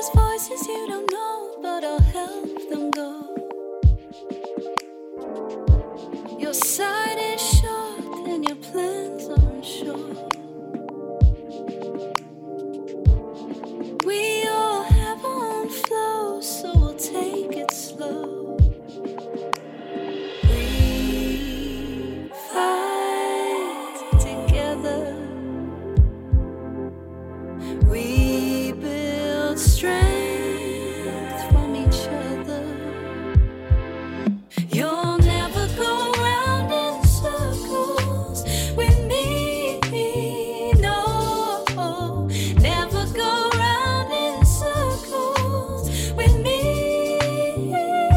voices you don't know, but I'll help them go. Your side is short and your plans aren't sure. We all have our own flow, so we'll take it slow. We fight together. We build strength from each other. You'll never go round in circles with me, no. Never go round in circles with me.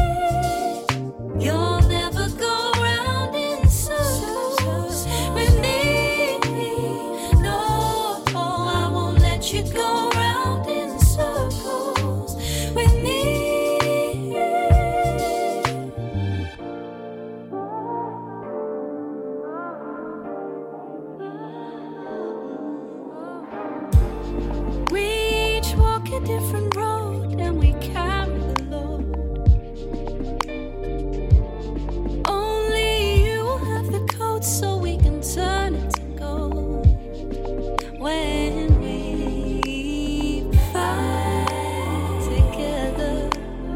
You'll never go round in circles with me, no. I won't let you go round in circles with me. We each walk a different road and we carry the load. Only you will have the code so we can turn it to gold. When we fight together,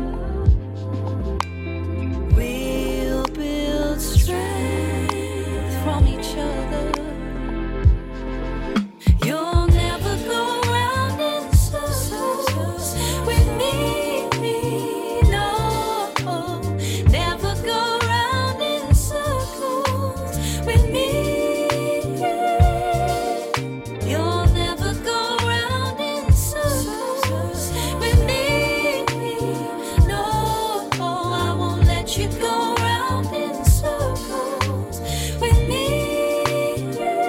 we'll build strength from each other. You'll never go round in circles with me, no. Never go round in circles with me. You'll never go round in circles with me, no. I won't let you go round in circles with me.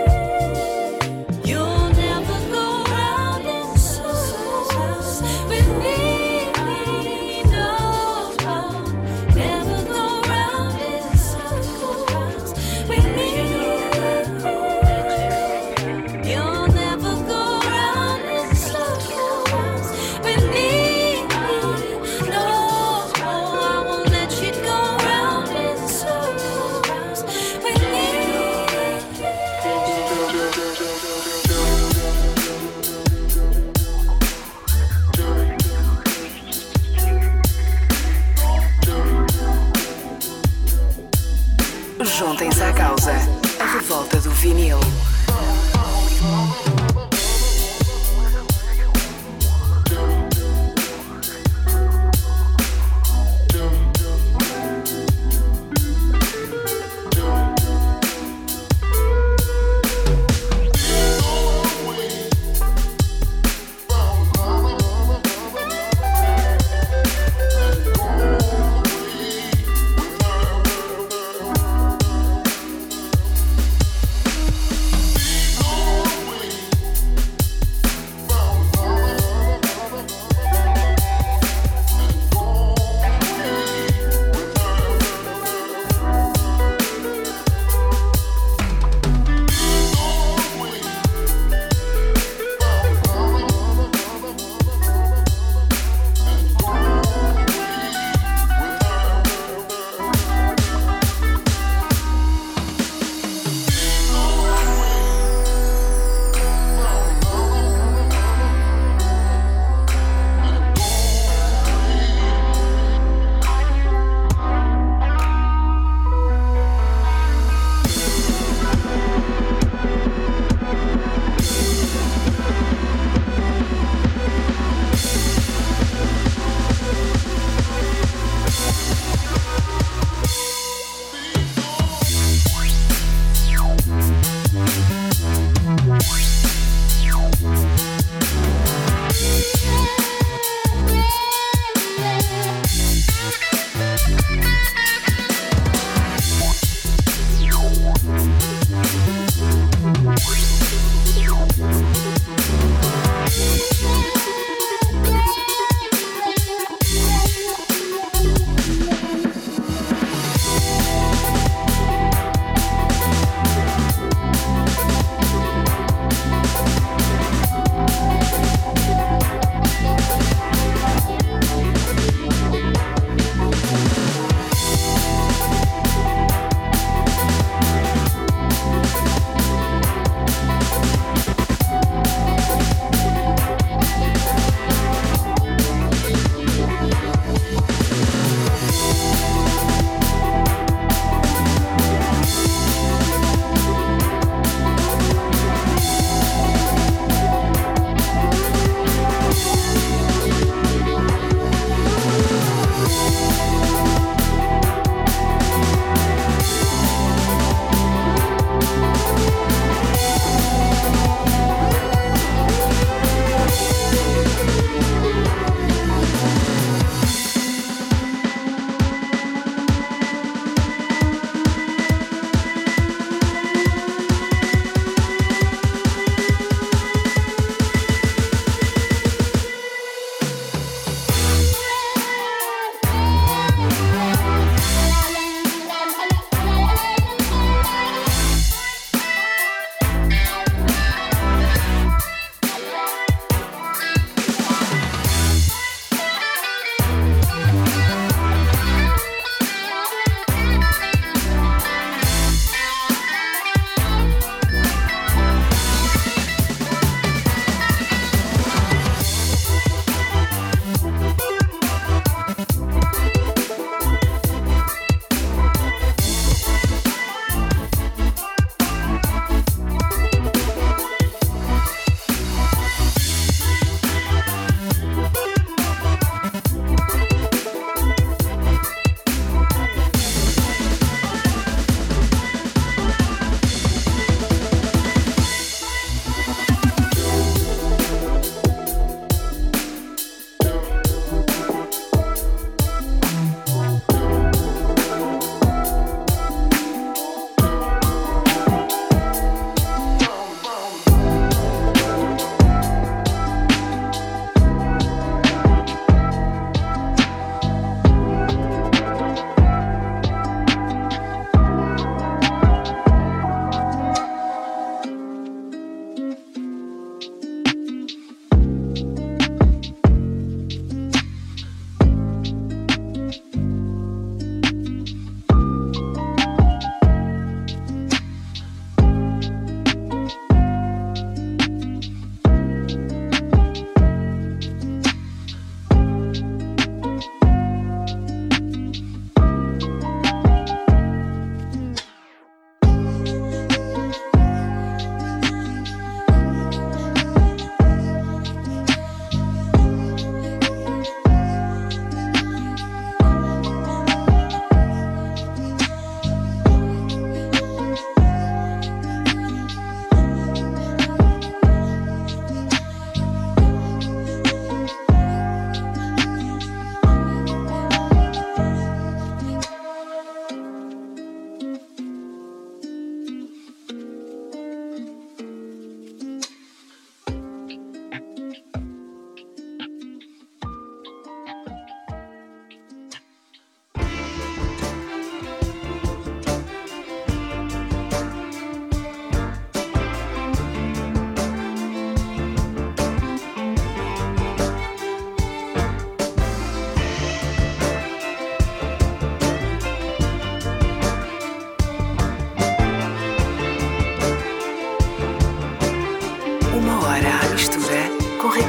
You'll never go round in circles with me, no. Never go round in circles with me. You'll never go round in circles with me, no. I won't let you go round in circles with me. Juntem-se à causa. A revolta do vinil.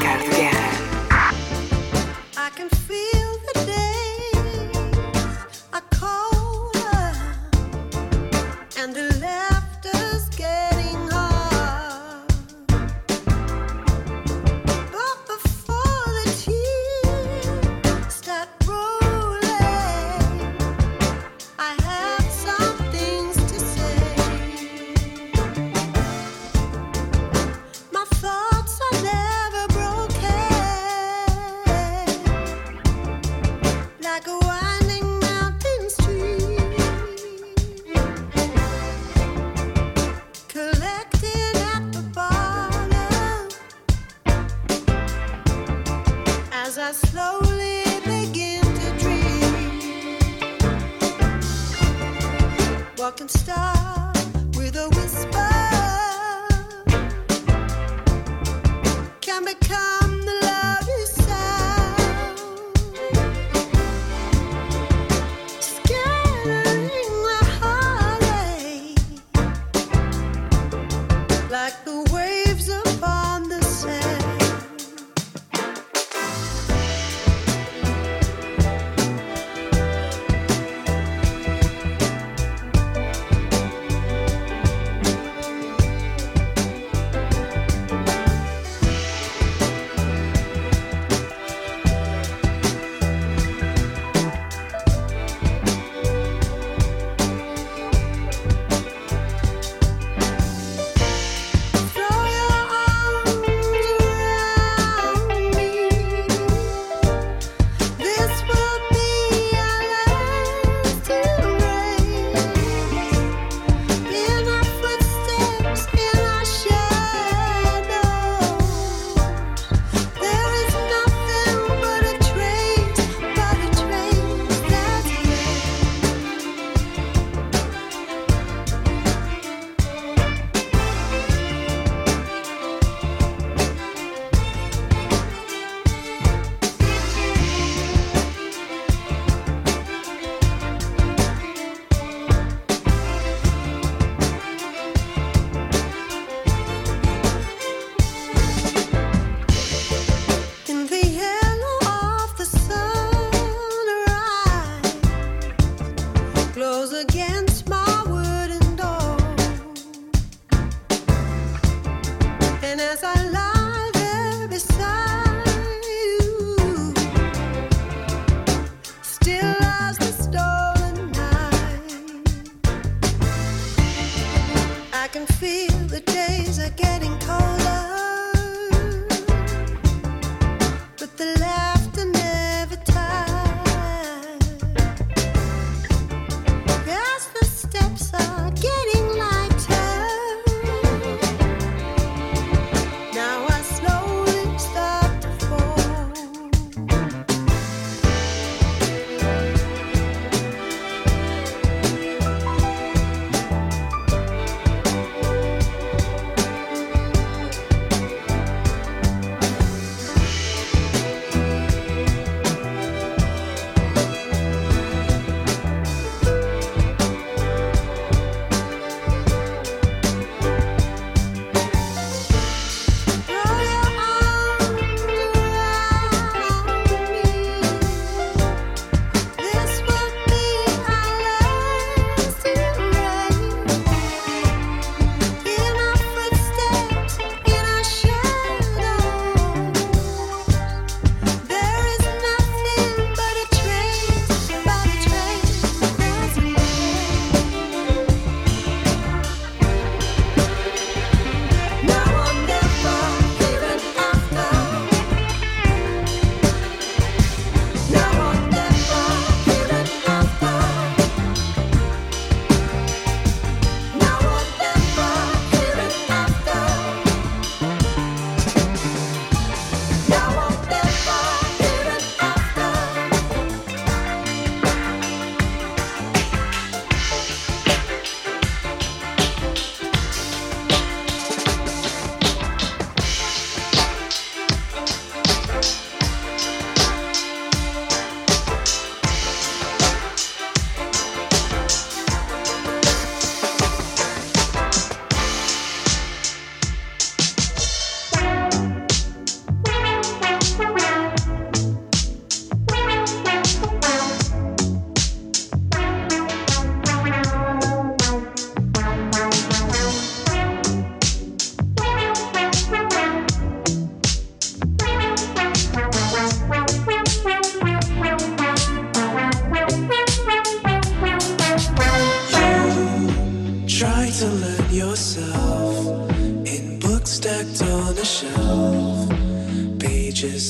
Ricardo Guerra. I can feel the days are colder and the laughter's getting hard. But before the tears start rolling, I have some things to say. My thoughts are never broken, like a winding mountain stream, collecting at the bottom as I slowly begin to dream. What can start with a whisper can become the loudest sound, scattering my heartache like the waves upon the sand.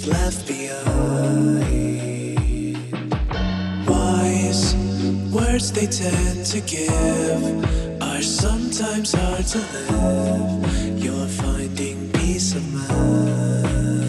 is left behind. Wise words they tend to give are sometimes hard to live. You're finding peace of mind.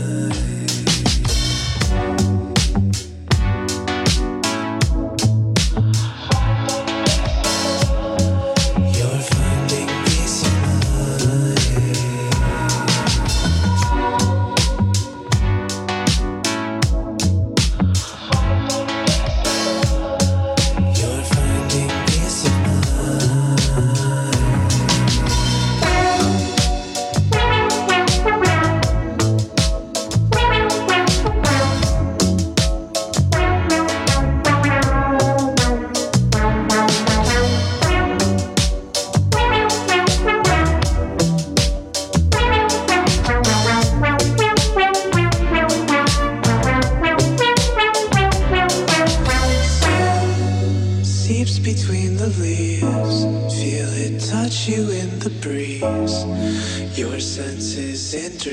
Between the leaves, feel it touch you in the breeze. Your senses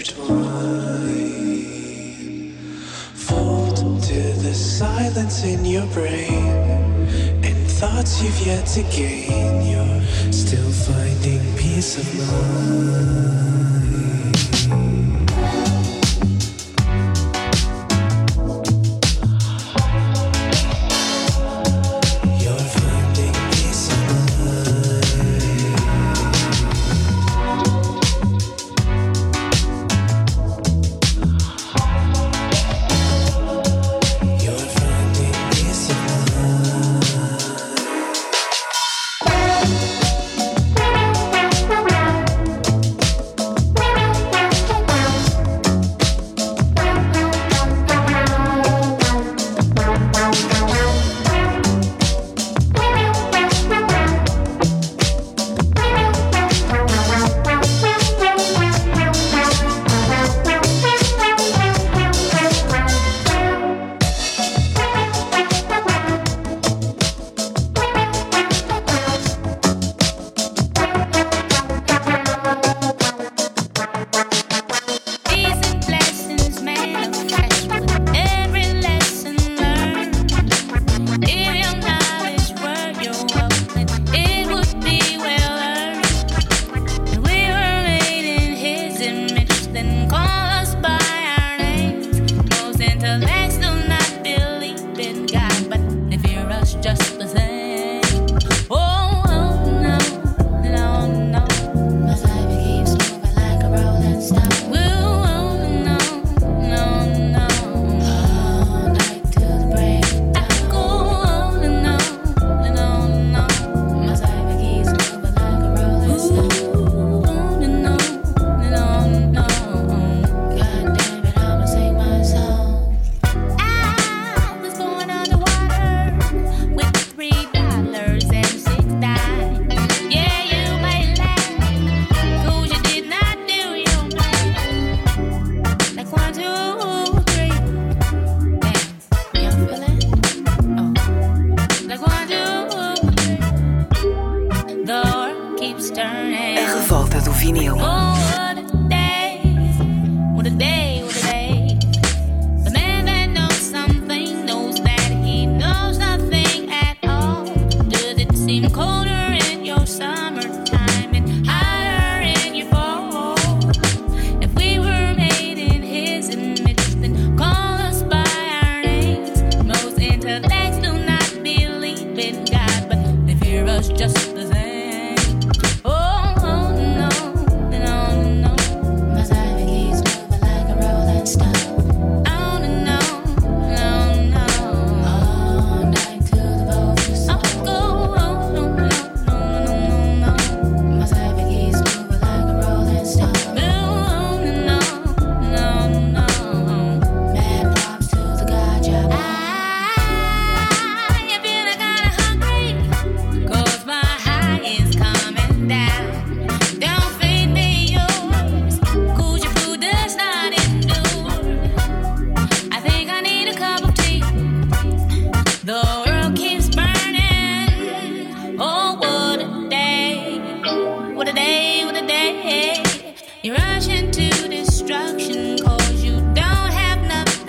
intertwine. Fold to the silence in your brain and thoughts you've yet to gain. You're still finding peace of mind. You rush into destruction 'cause you don't have nothing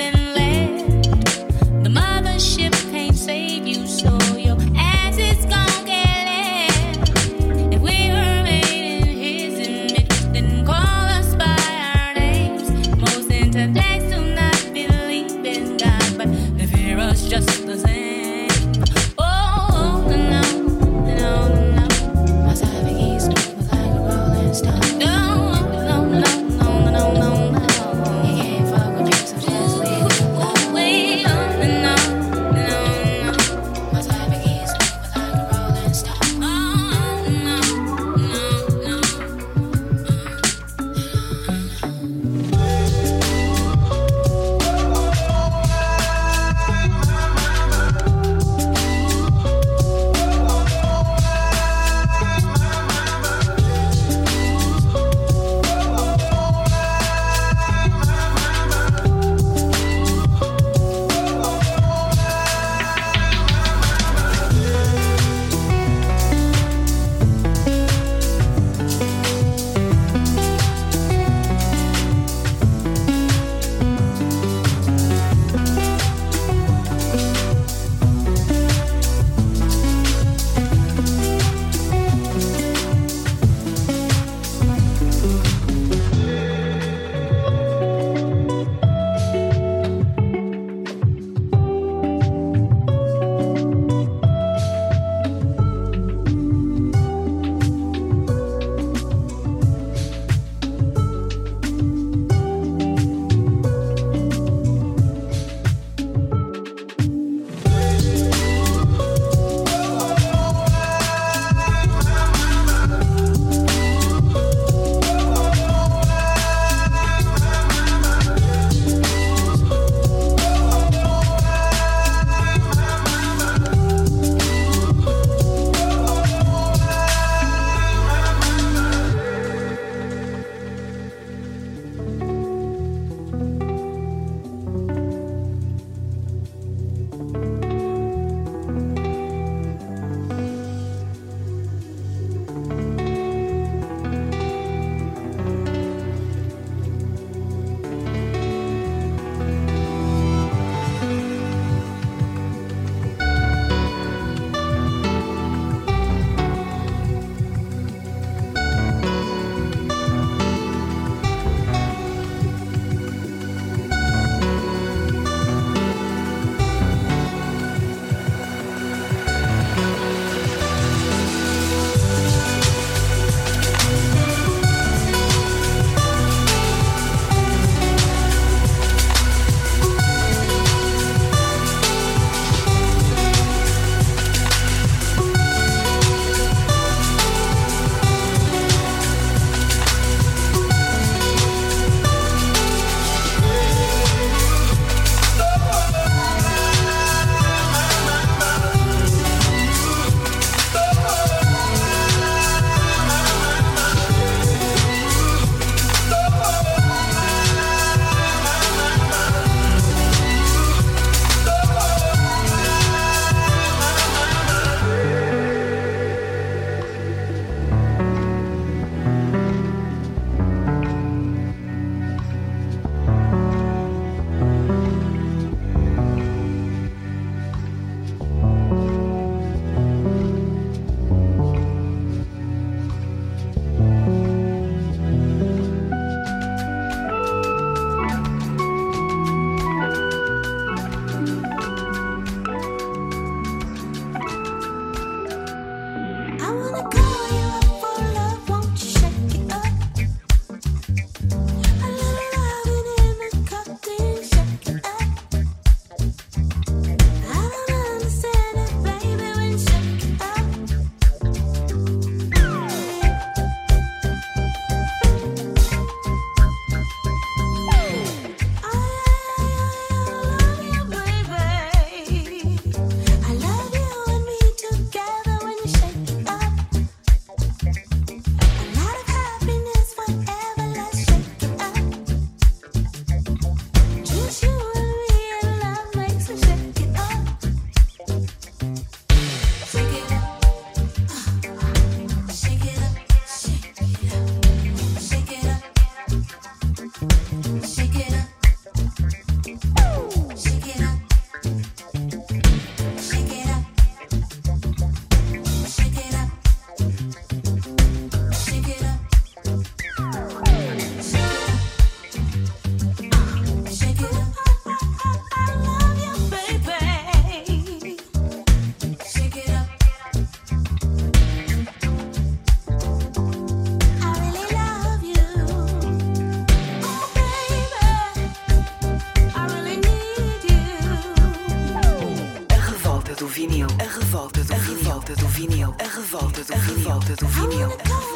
revolta do vinil. A revolta do vinil. A revolta do vinil.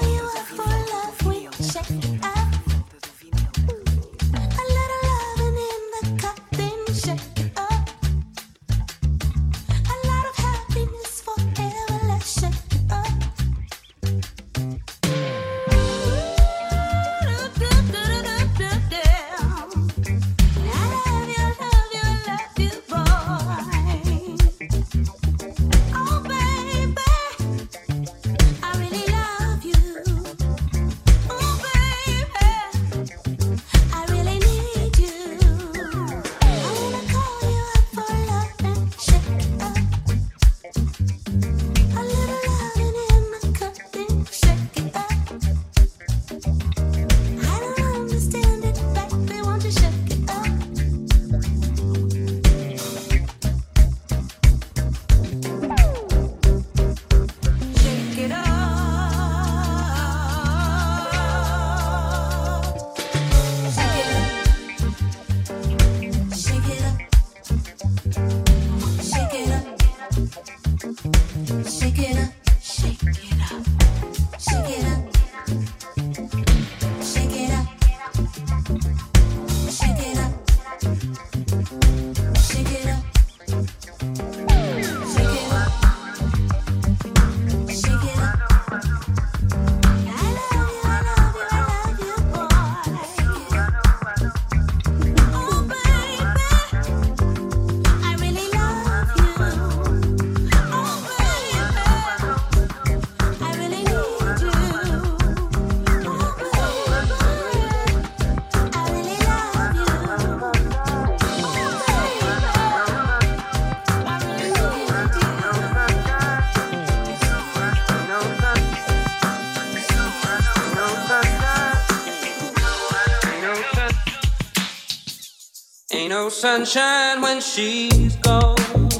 Ain't no sunshine when she's gone.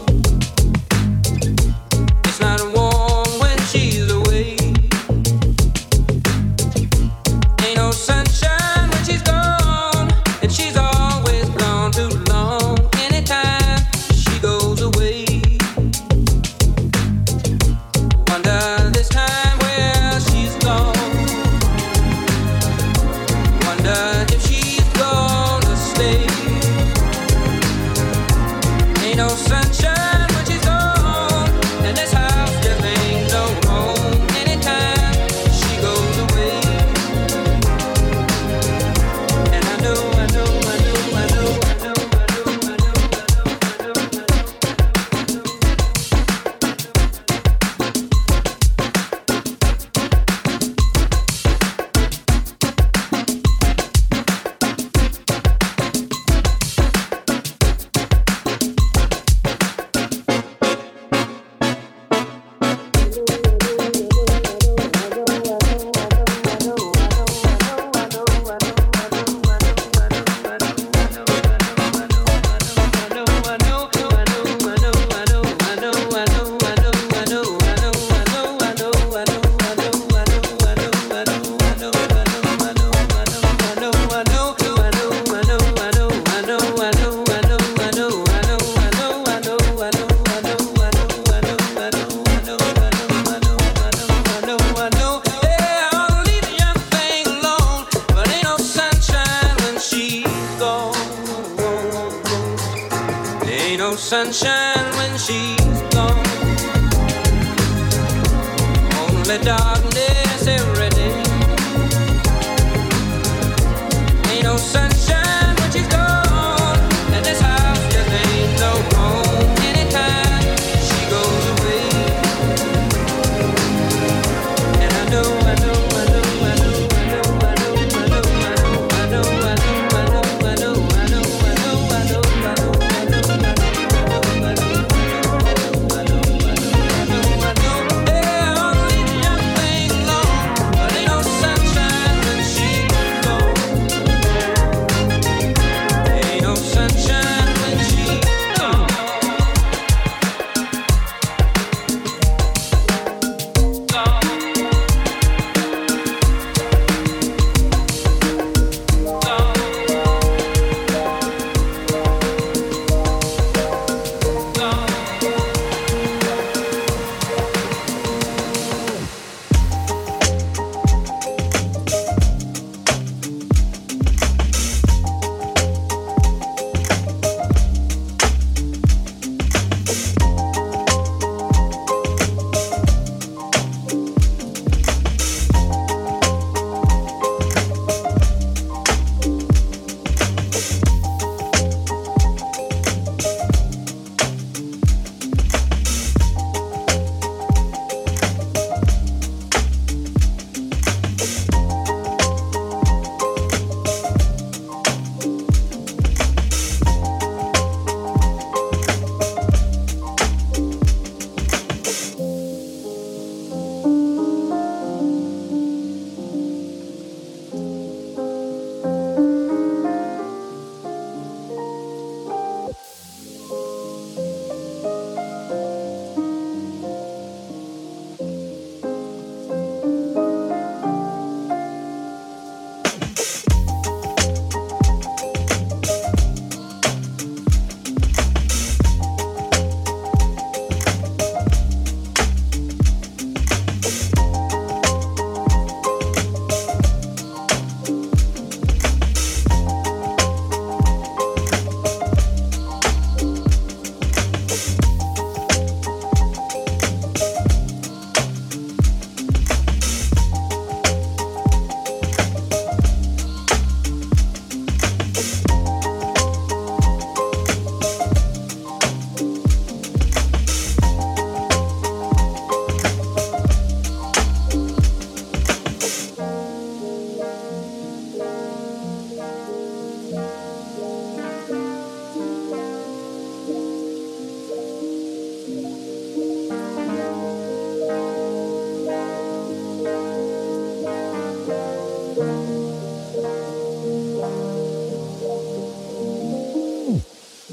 It's not warm when she's away. Ain't no sunshine when she's gone, and she's always gone too long. Anytime she goes away, wonder this time where she's gone. Wonder if she's gonna stay. Ain't no sunshine when she's gone, and this house just ain't no home. Anytime she goes away, and I know. Sunshine when she's gone, only darkness every day. Ain't no sunshine when she's gone, and this house just ain't no home. Anytime she goes away, and I know. Hey, only the young thing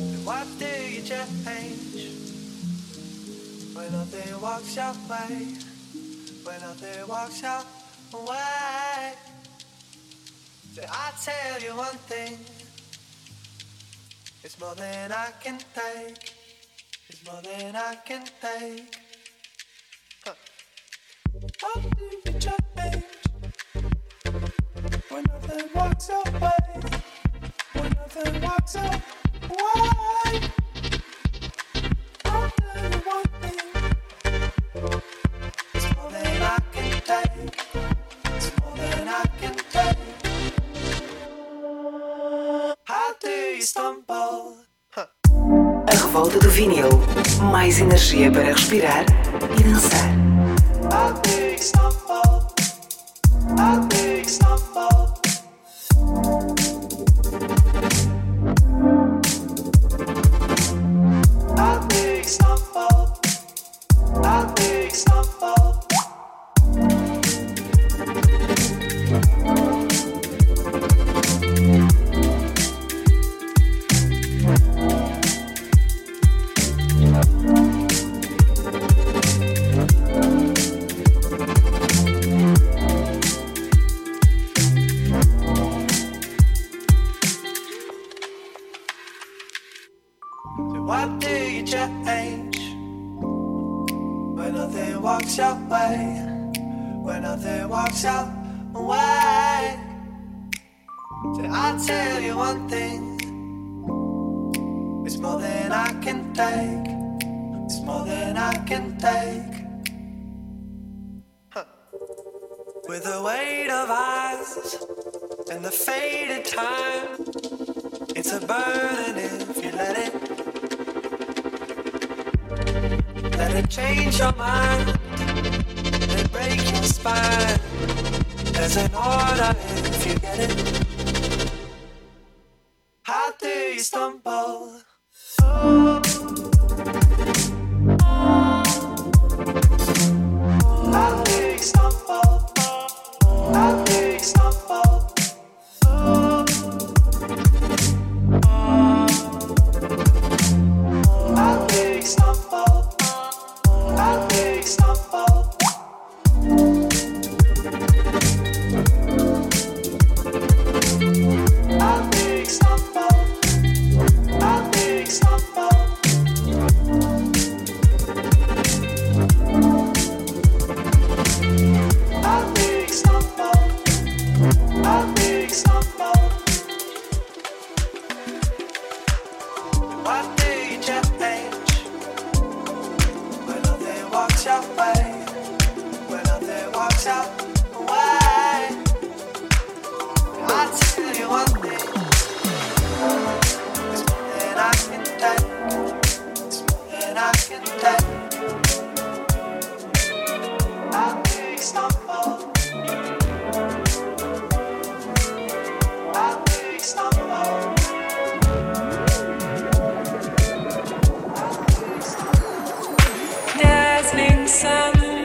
What do you change when nothing walks your way? When nothing walks your way? Did I tell you one thing? It's more than I can take. It's more than I can take. What do you change when nothing walks your way? When nothing walks your way? I'll tell you one thing. It's more than I can take. It's more than I can take. How do you stumble? A revolta do vinil. Mais energia para respirar e dançar. How do you stumble? How do you stumble? How do you stumble? How do you stumble? What do you change when nothing walks your way? When nothing walks your way? Did I tell you one thing? It's more than I can take. It's more than I can take. With the weight of eyes and the faded time, it's a burden if you let it. Let it change your mind, let it break your spine. There's an order if you get it. How do you stumble? Oh. How do you stumble? How do you stumble? Oh. How do you stumble? How do you stumble? How do you stumble? How do you stumble? How do you stumble? How do you stumble? What do you change when nothing walks your way? When nothing walks your way? I tell you one thing. It's more than I can take. It's more than I can take. How do you stumble? How do you stumble? Dazzling sun.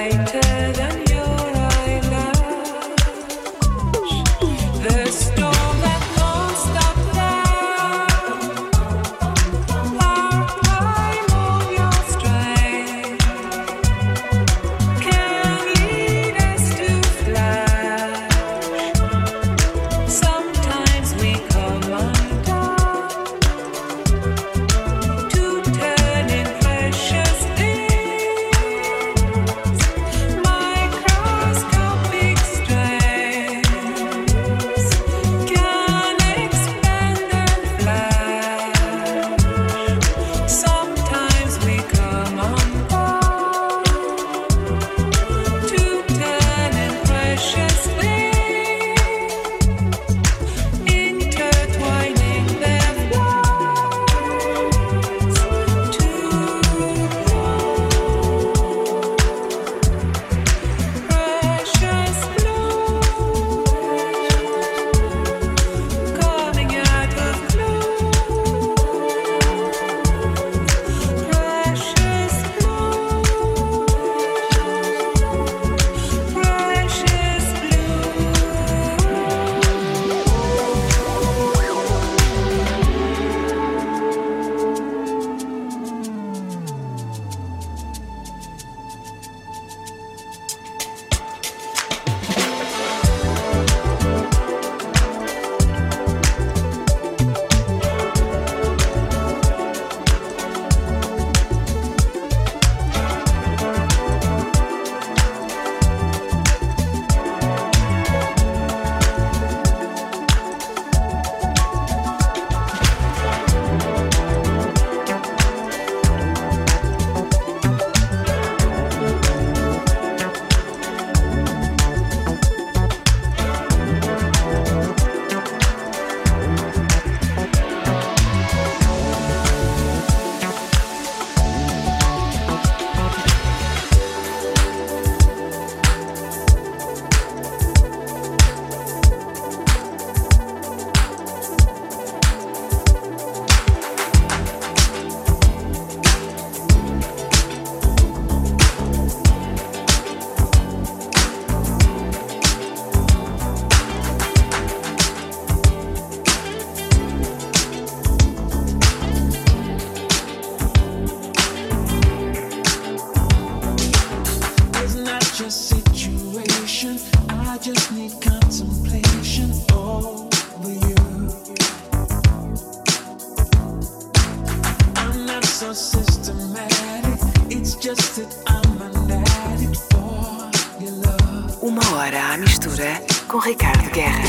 Uma hora à mistura com Ricardo Guerra.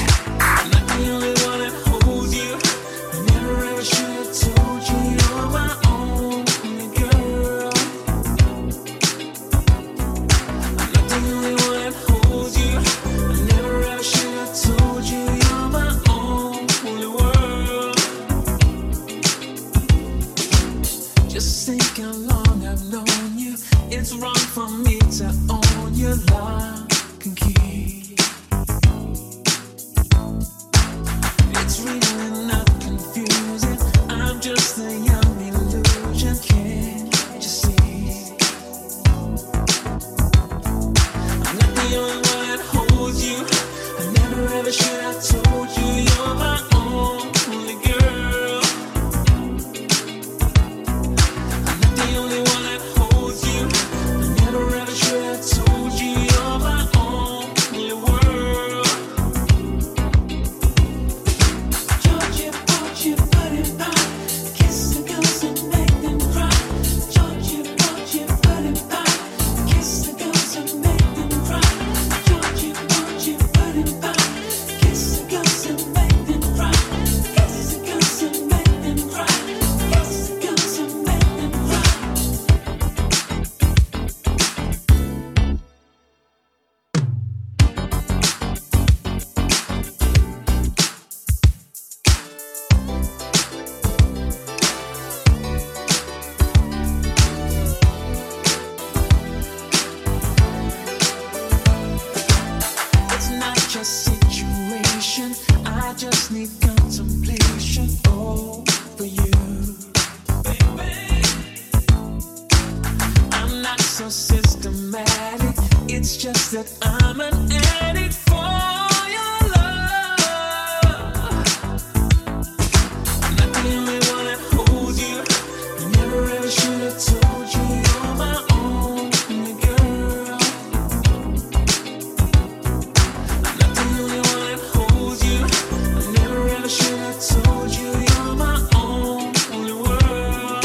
It's wrong for me to own your lock and key. It's really not confusing. I'm just a young illusion. Can't you see? I'm not the only one that holds you. I never ever should have told you you're my only girl. I'm not the only one that holds you. I never ever should have told you you're It's just that I'm an addict for your love. I'm not the only one that holds you. I never ever should have told you you're my only girl. I'm not the only one that holds you. I never ever should have told you you're my only world.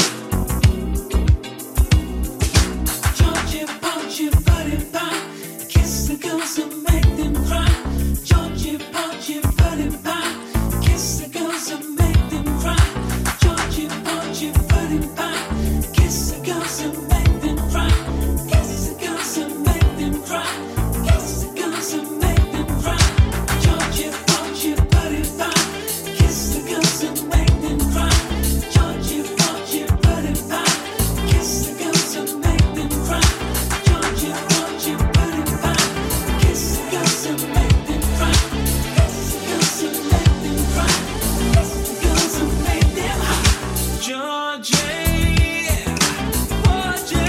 Georgia, Georgia, buddy, bye. Kiss the girls and make them cry. Georgia, Georgia, buddy, bye. Kiss the girls and make them cry. Georgia, Georgia, buddy, bye. Kiss the girls and make them cry. Kiss the girls and make them cry. Kiss the girls and make them cry. Georgia, Georgia, buddy, bye. Kiss the girls and make them cry. Georgia, Georgia, buddy, bye. Kiss the girls and make them cry. Georgia, Georgia, buddy, bye. Kiss the girls and make them cry. Kiss the girls and make them cry. Kiss the girls and make them hot. Georgia, Georgia.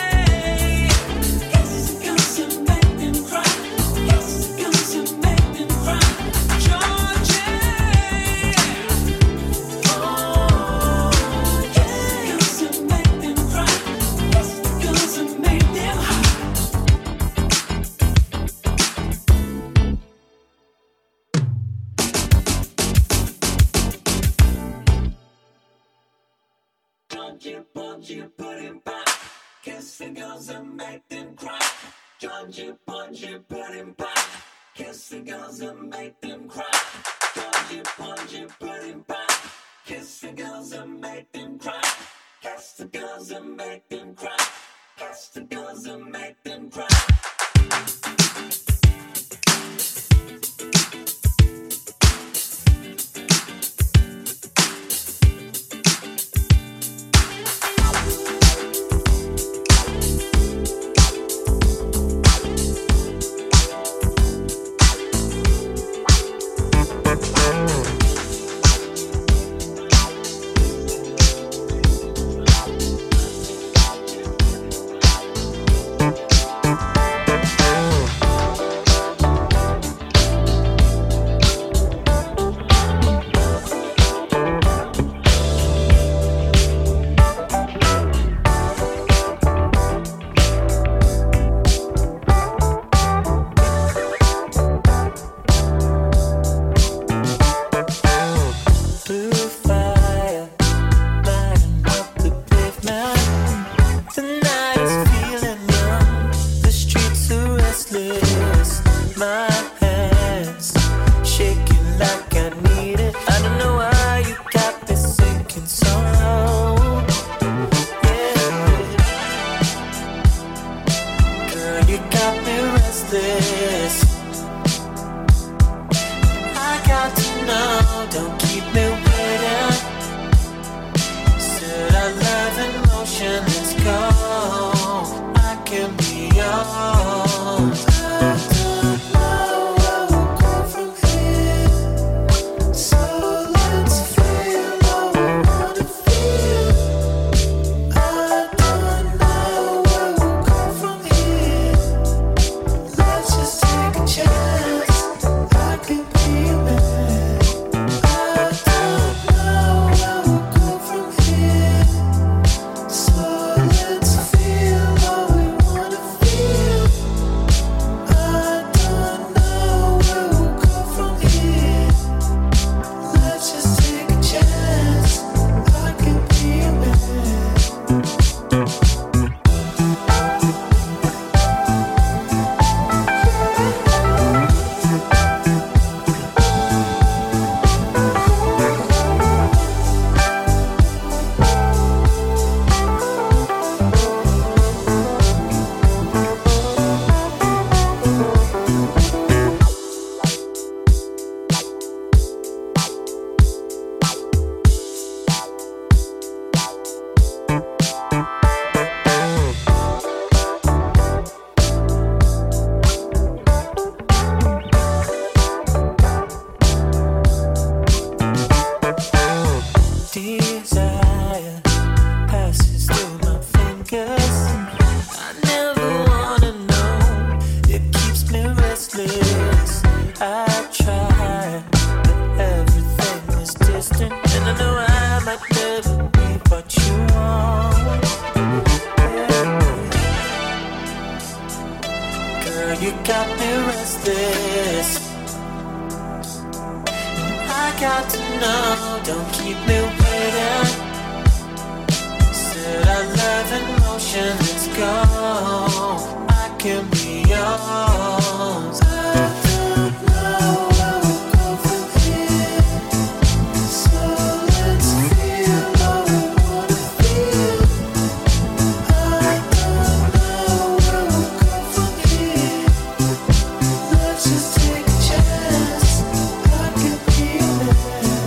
Kiss the girls and make them cry. Kiss the girls and make them cry. Georgia. Oh, kiss the girls and make them cry. Kiss the girls and make them hot. Georgia, Georgia, put him back. Kiss the girls and make them cry. Georgia, Georgia, put him back. Kiss the girls and make them cry. Georgia, Georgia, put him back. Kiss the girls and make them cry. Kiss the girls and make them cry. Kiss the girls and make them cry. Blue fire lighting up the pavement. The night is feeling young. The streets are restless. My hands shaking like I need it. I don't know why you got me sinking so low. Yeah, girl, you got me restless. I got to know, don't keep me waiting. Said our love in motion, let's go. I can be yours. I don't know where we'll go from here. So let's feel what we wanna feel. I don't know where we'll go from here. Let's just take a Girl, you got me restless. I got to know, don't keep me waiting. Said our love in motion, let's go. I can be yours. I don't know where we'll go from here, so let's feel what we wanna feel. I don't know where we'll go from here. Let's just take a chance. I can be there.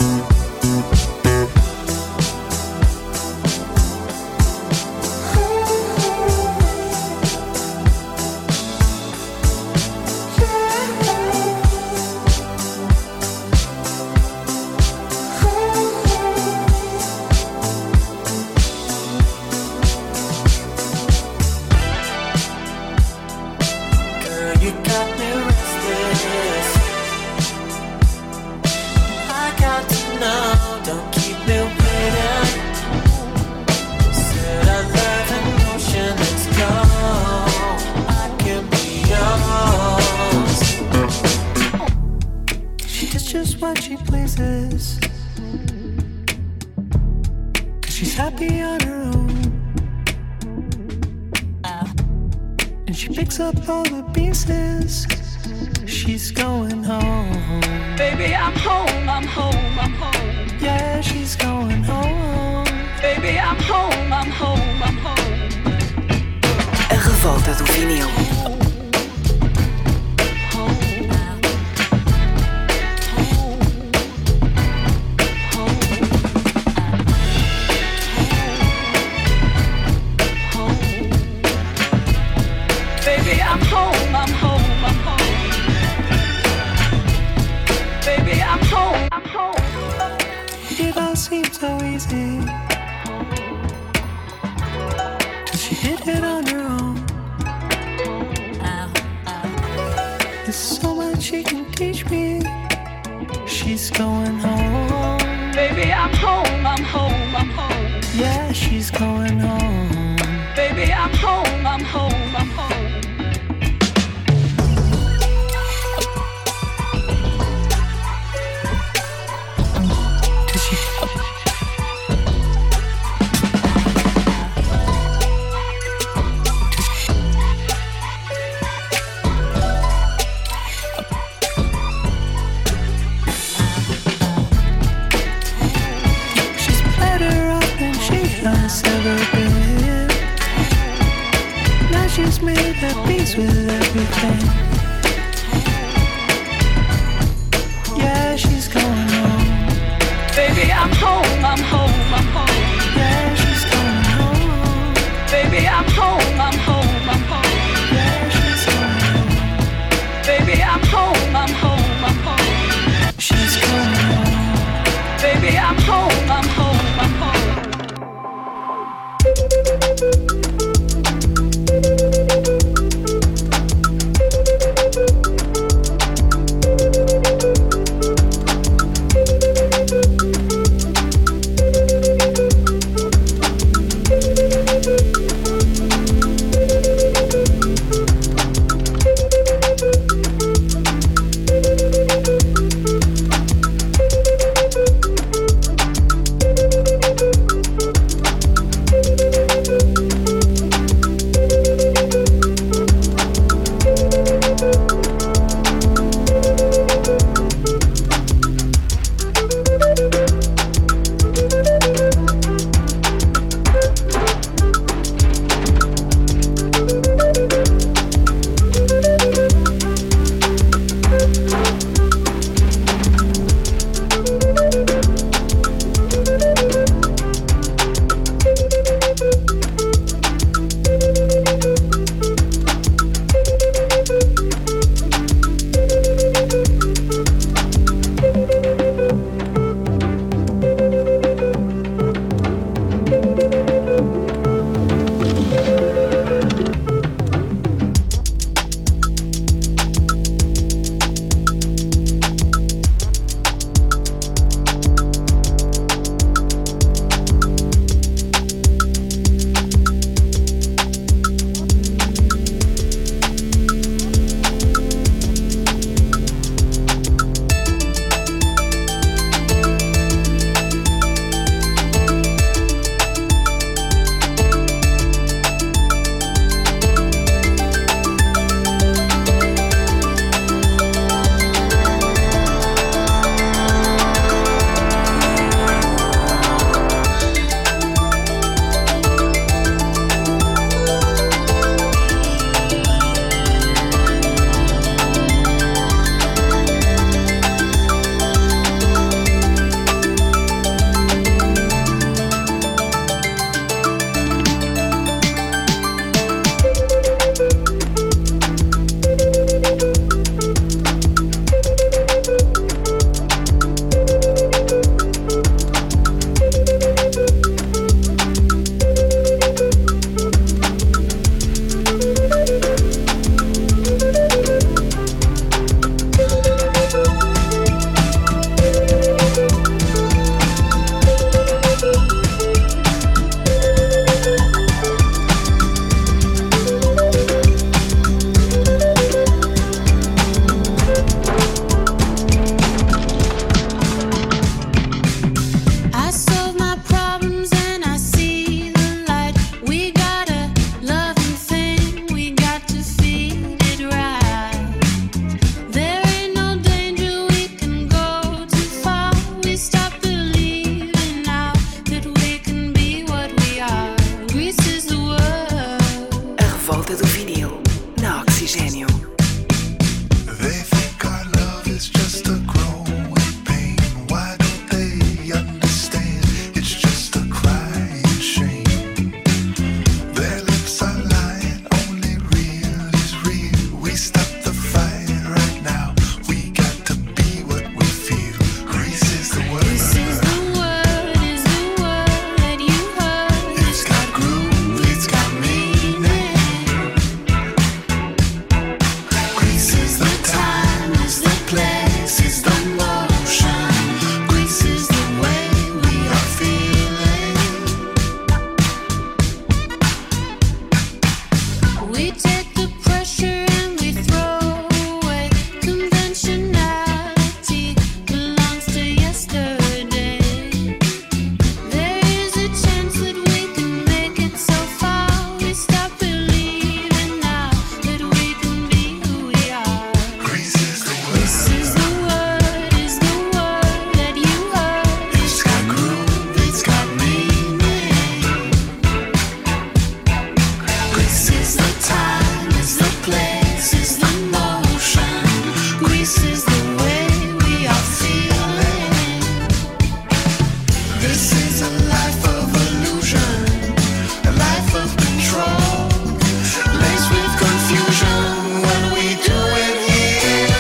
Girl, you got me restless. I got to know, don't keep me waiting. Said I love in motion, let's go. I can be yours. She's just what she pleases, 'cause she's happy on her own. And she picks up all the pieces. She's going home. Baby, I'm home, I'm home, I'm home. Yeah, she's going home. Baby, I'm home, I'm home, I'm home. A revolta do vinil. Baby, I'm home, I'm home, I'm home. Baby, I'm home, I'm home. It all seemed so easy, 'cause she did it on her own. There's so much she can teach me. She's going home. Baby, I'm home, I'm home, I'm home. Yeah, she's going home. Baby, I'm home, I'm home, I'm home. She's better off than she has ever been. Now she's made at peace with everything. Yeah, she's going home. Baby, I'm home, I'm home, I'm home. Yeah, she's going home. Baby, I'm home, I'm home, I'm home. Yeah, she's going home. Baby, I'm home, I'm home, I'm home. She's going home. Baby, I'm home, I'm home, I'm home. Vinil. They think our love is just a growing pain. Why don't they understand? It's just a crying shame. Their lips are lying, only real is real. We stop the fight right now. We got to be what we feel. Grease is the word. This is the word that you heard. It's got groove, it's got meaning. Grease is the time, is the place, is the motion. Grease is the way we are feeling. We take the pressure and we throw away. Conventionality belongs to yesterday. There is a chance that we can make it so far. We stop believing now that we can be who we are. Grease is the This is word. the word that you heard. It's got groove, it's got meaning. Grease is the time, is the place, is the motion. Grease is the way we are feeling. This is a life of illusion, a life of control, laced with confusion when we do it here.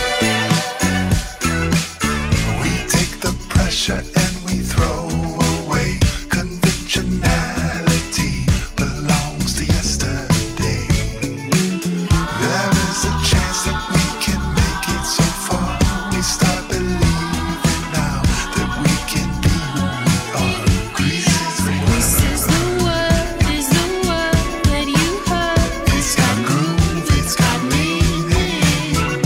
We take the pressure and we throw away. Conventionality belongs to yesterday. There is a chance that we can make it so far. We start believing now that we can be who we are. Grease is the This is word. the word that you heard. It's got groove, it's got meaning.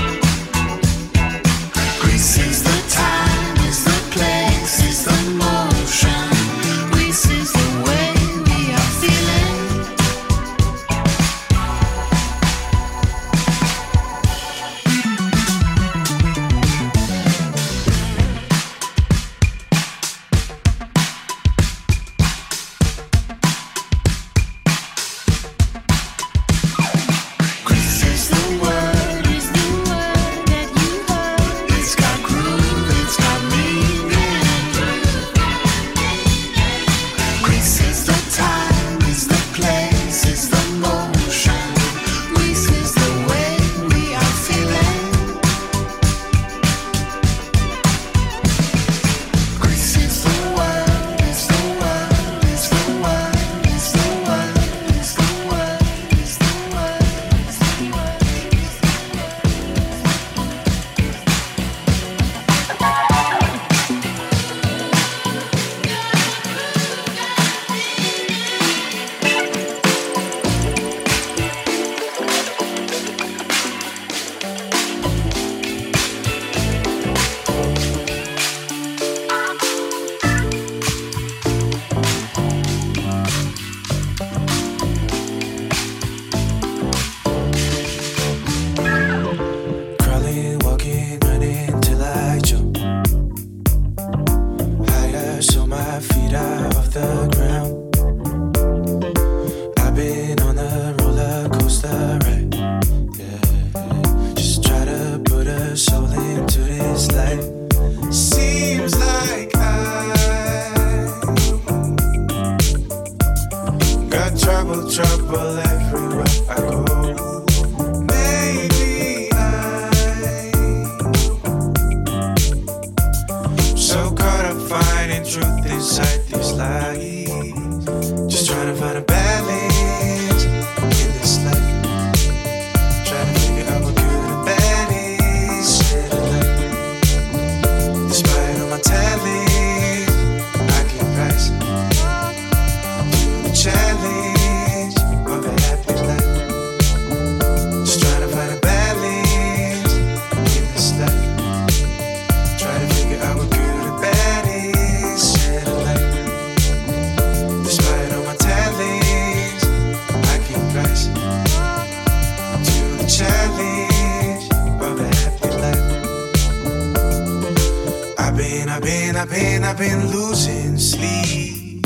Grease is the time, is the place, is the motion. Grease is the way we are feeling. Grease is the word. That you heard. It's got groove, it's got meaning. Grease is the time, is the place, is the motion. Grease is the way we are feeling. Grease is the word, is the word, is the word, is the word, is the word, is the word, is the word. Crawling, walking, running till I jump higher, so my feet are off the ground. I've been on a roller coaster ride, yeah. Just try to put a soul into this life. Seems like I got trouble everywhere I go. Maybe so caught up finding truth inside these lies. Just trying to find a balance in this life. Trying to figure out what good and bad is in life. Despite all my talent, I can rise to the challenge of a happy life. Just trying to find a balance in this life. Trying to figure out what good and bad is in life. Despite all my talents, I can rise to the challenge of a happy life. I've been losing sleep,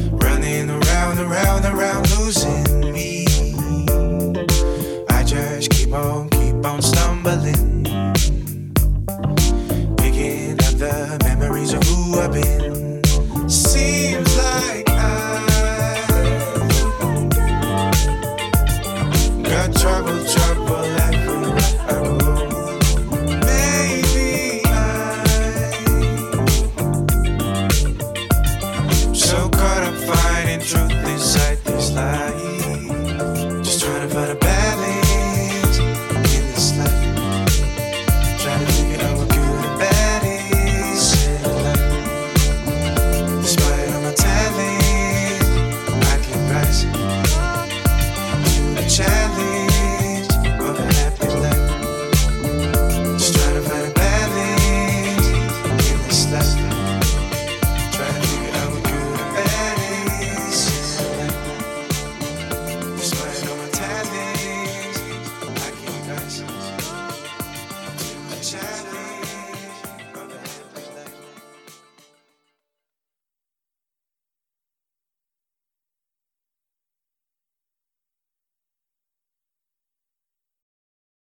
running around, losing me. I just won't keep on stumbling.